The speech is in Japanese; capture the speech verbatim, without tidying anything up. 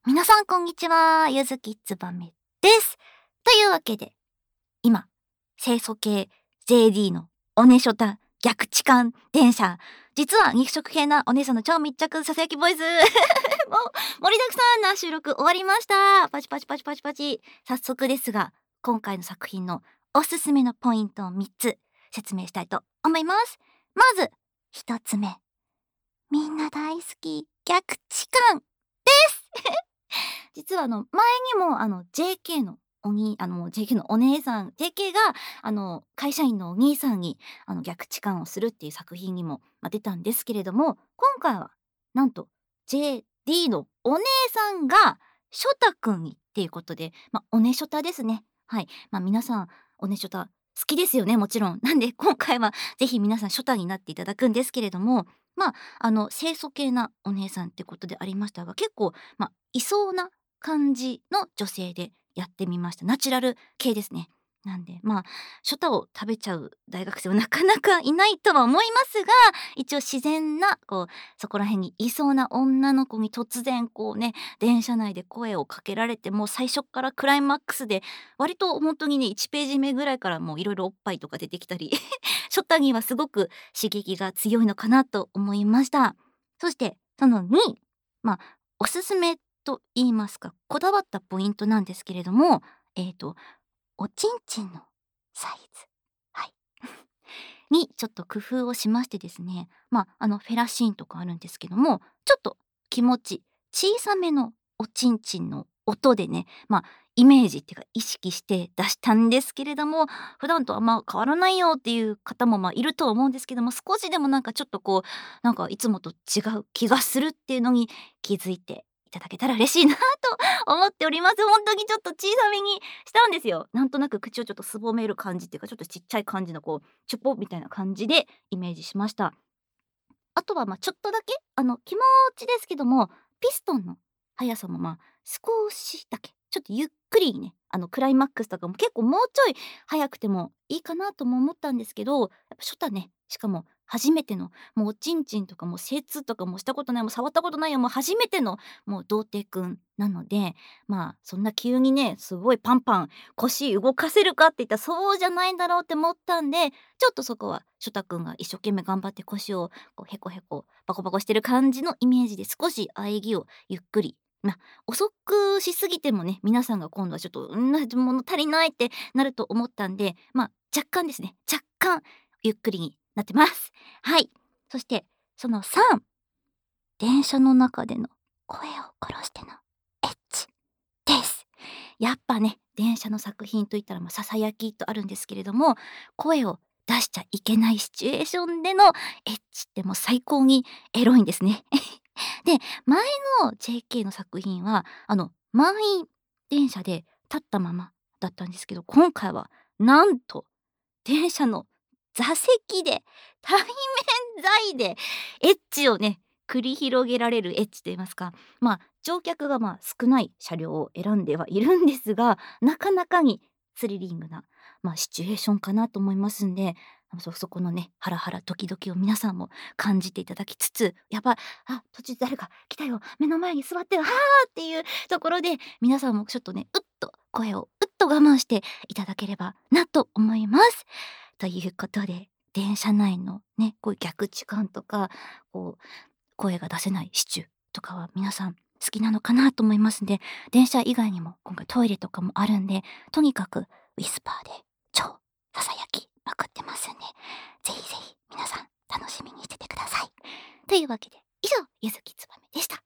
皆さんこんにちは、ゆずきつばめです。というわけで、今、清楚系 ジェーディー のおねしょた逆痴漢電車、実は肉食系なお姉さんの超密着ささやきボイスもう盛りだくさんな収録終わりました。パチパチパチパチパチ。早速ですが、今回の作品のおすすめのポイントをみっつ説明したいと思います。まず、ひとつめ。みんな大好き逆痴漢です実はあの前にもあの ジェーケー のおにあの ジェーケー のお姉さん ジェーケー があの会社員のお兄さんにあの逆痴漢をするっていう作品にも、まあ、出たんですけれども、今回はなんと ジェーディー のお姉さんがショタくんにっていうことで、まあ、おねしょたですね。はい、まあ、皆さんおねしょた好きですよね、もちろん。なんで今回はぜひ皆さんショタになっていただくんですけれども、まああの清楚系なお姉さんってことでありましたが、結構まあいそうな感じの女性でやってみました。ナチュラル系ですね。なんでまあショタを食べちゃう大学生はなかなかいないとは思いますが、一応自然なこうそこら辺にいそうな女の子に突然こうね、電車内で声をかけられて、もう最初からクライマックスで割と本当にねいちページ目ぐらいからもういろいろおっぱいとか出てきたりショタにはすごく刺激が強いのかなと思いました。そしてそのにい、まあおすすめと言いますか、こだわったポイントなんですけれども、えっ、とおちんちんのサイズ、はいにちょっと工夫をしましてですね、まああのフェラシーンとかあるんですけども、ちょっと気持ち小さめのおちんちんの音でね、まあイメージっていうか意識して出したんですけれども、普段とあんま変わらないよっていう方もまあいるとは思うんですけども、少しでもなんかちょっとこうなんかいつもと違う気がするっていうのに気づいていただけたら嬉しいなと思っております。本当にちょっと小さめにしたんですよ。なんとなく口をちょっとすぼめる感じっていうか、ちょっとちっちゃい感じのこうチュポみたいな感じでイメージしました。あとはまあちょっとだけあの気持ちですけども、ピストンの速さもまあ少しだけちょっとゆっくりね、あのクライマックスとかも結構もうちょい速くてもいいかなとも思ったんですけど、やっぱ初太ね、しかも初めてのもうおちんちんとかも精通とかもしたことない、もう触ったことないよ、もう初めてのもう童貞くんなので、まあそんな急にねすごいパンパン腰動かせるかって言ったらそうじゃないんだろうって思ったんで、ちょっとそこはショタくんが一生懸命頑張って腰をこうへこへこバコバコしてる感じのイメージで、少し喘ぎをゆっくり、ま、遅くしすぎてもね、皆さんが今度はちょっと「んな物足りない」ってなると思ったんで、ま、若干ですね、若干ゆっくりになってます。はい。そしてそのさん、電車の中での声を殺してのエッチです。やっぱね、電車の作品といったらま、ささやきとあるんですけれども、声を出しちゃいけないシチュエーションでのエッチってもう最高にエロいんですね。で、前の ジェーケー の作品はあの満員電車で立ったままだったんですけど、今回はなんと電車の座席で対面座位でエッチをね繰り広げられるエッチと言いますか、まあ乗客がまあ少ない車両を選んではいるんですが、なかなかにスリリングな、まあ、シチュエーションかなと思いますんで、そそこのねハラハラドキドキを皆さんも感じていただきつつ、やばい、あ途中誰か来たよ、目の前に座ってる、はあっていうところで皆さんもちょっとねうっと声をうっと我慢していただければなと思います。ということで、電車内のねこういう逆痴漢とかこう声が出せないシチュとかは皆さん好きなのかなと思いますんで、電車以外にも今回トイレとかもあるんで、とにかくウィスパーで超ささやきまくってますんで、ぜひぜひ皆さん楽しみにしててください。というわけで以上、ゆずきつばめでした。